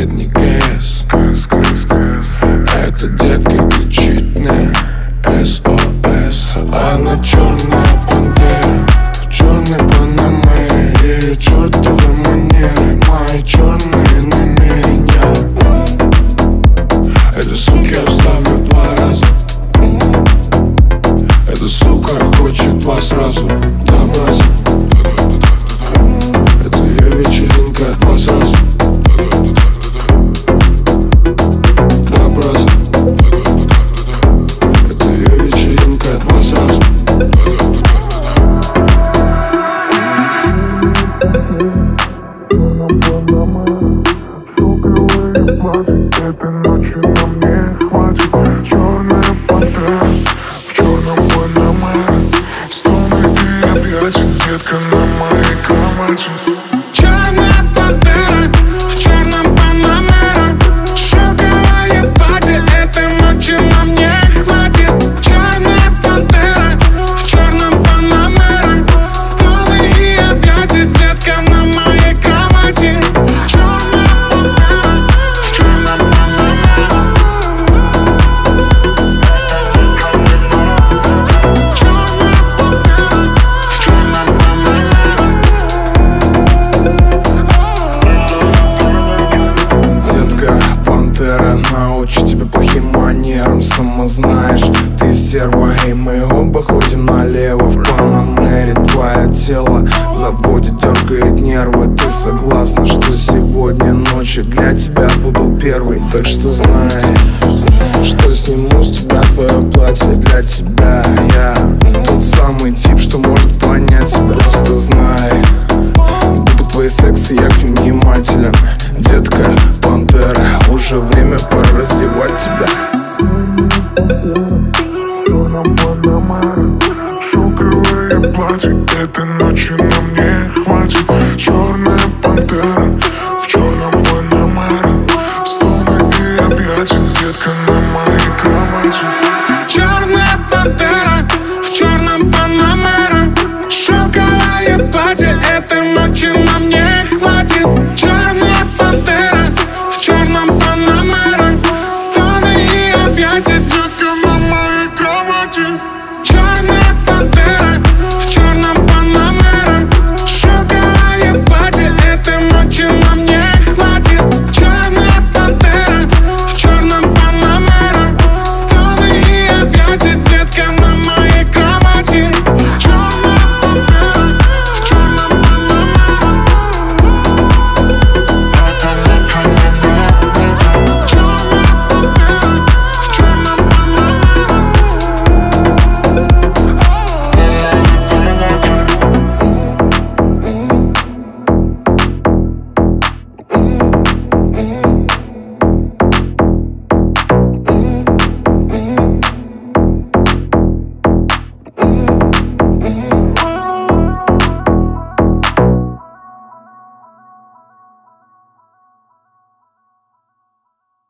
последний КС. Эта детка кричит мне SOS. Она черная пантера в черной панаме. Ее чертовы манеры, мои черные намерения. Эту суку я вставлю 2 раза. Эта сука хочет 2 сразу. Да, бразер. Это ее вечеринка 2 сразу. Да, бразер. Это ее вечеринка 2 сразу. Этой ночи на мне хватит. Черная пантера в черном панаме. Стоны и объятия, детка на моей кровати. Черная пантера в черном панамера. Шелковое платье, этой ночи на мне хватит. Черная пантера в черном панамера. Стоны и объятия, детка на моей кровати. Научу тебя плохим манерам, сама знаешь, ты стерва, и мы оба ходим налево в Панамере. Твое тело заводит, дергает нервы. Ты согласна, что сегодня ночью для тебя буду первый? Так что знай, что сниму с тебя твое платье для тебя. Я тот самый тип, что может понять тебя. Просто знай, губы твои секси, я к ним внимателен. Детка,